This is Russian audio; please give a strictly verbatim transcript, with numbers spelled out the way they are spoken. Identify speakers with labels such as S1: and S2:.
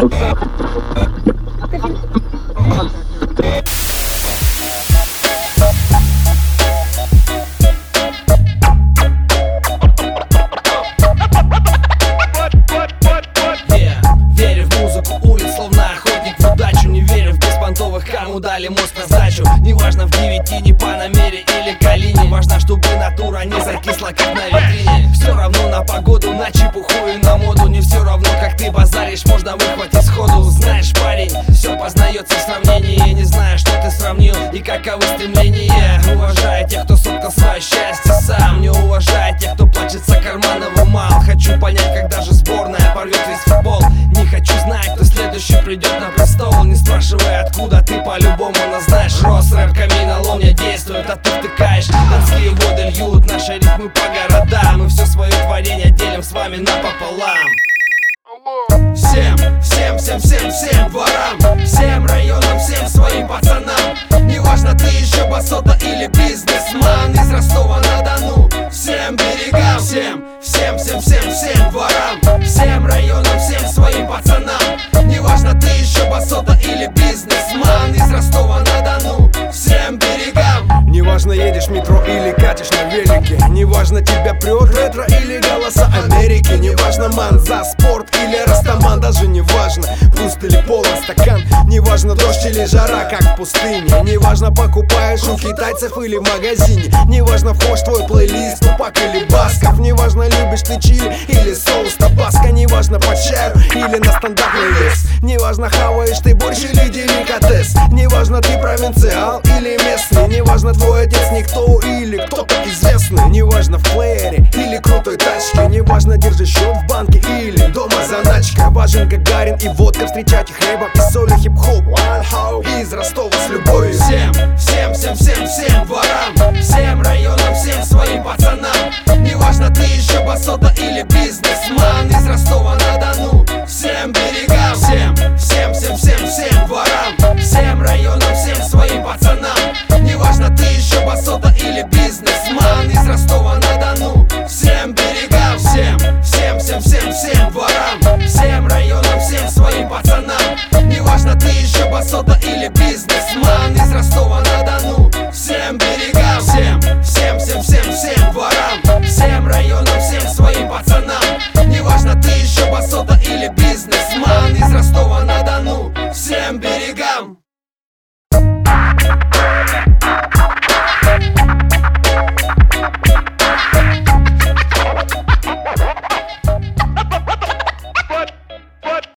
S1: Кому дали мозг на сдачу. Неважно в девяти, не Панамере или Калине. Важно, чтобы натура не закисла, как на витрине. Все равно на погоду, на чепуху и на моду. Не все равно, как ты базаришь, можно выхватить сходу. Знаешь, парень, все познается в сравнении. Не знаю, что ты сравнил и каковы стремления. Уважай тех, кто соткал свое счастье сам. Не уважай тех, кто плачется кармановым мал. Хочу понять, когда же сборная порвет весь футбол. Не хочу знать, кто следующий придет на престол. Не спрашивай, откуда ты, по-любому нас знаешь. Рос, рэп, каменолом не действует, а ты втыкаешь. Донские воды льют наши ритмы по городам. Мы все свое творение делим с вами напополам. Всем, всем, всем, всем, всем дворам, всем районам, всем своим пацанам. Неважно, ты еще басота или бизнесмен из Ростова-на-Дону. Всем берегам, всем, всем, всем, всем, всем дворам, всем районам, всем своим пацанам. Неважно, ты еще басота или бизнесмен из Ростова-на-Дону. Всем берегам.
S2: Неважно, едешь в метро или катишь на велике. Неважно, тебя прет ретро или голоса Америки. Неважно, ман за спорт или растаман. Даже неважно, пуст или полон стакан. Неважно, дождь или жара, как в пустыне. Неважно, покупаешь у китайцев или в магазине. Неважно, вхож твой плейлист, Тупак или Басков. Неважно, любишь ты чили или соус табаско. Неважно, по чаю или на стандартный вес. Неважно, хаваешь ты борщ или деликатес. Неважно, ты провинциал или местный. Неважно, твой отец никто или кто-то известный. Неважно, в плеере или крутой тачке. Неважно, держишь счет в банке или дома заначка. Важен Гагарин и водка, встречайте хлебом и солью, хип-хоп из Ростова с любовью.
S1: Всем, всем, всем, всем, всем дворам, всем районам, всем своим пацанам. Неважно, ты еще басота или бизнесмен из Ростова-на-Дону. Всем берегам, всем, всем, всем, всем, всем дворам, всем районам, всем своим пацанам. Неважно, ты еще басота или бизнесмен из Ростова-на-Дону. Всем берегам, всем, всем, всем, всем, всем дворам, всем районам, всем своим пацанам. Неважно, ты еще басота или бизнесмен из Ростова-на-Дону. Всем берегам, всем, всем, всем, всем, всем дворам, всем районам, всем своим пацанам. Неважно, ты еще басота или бизнесмен из Ростова-на-Дону. Всем берегам.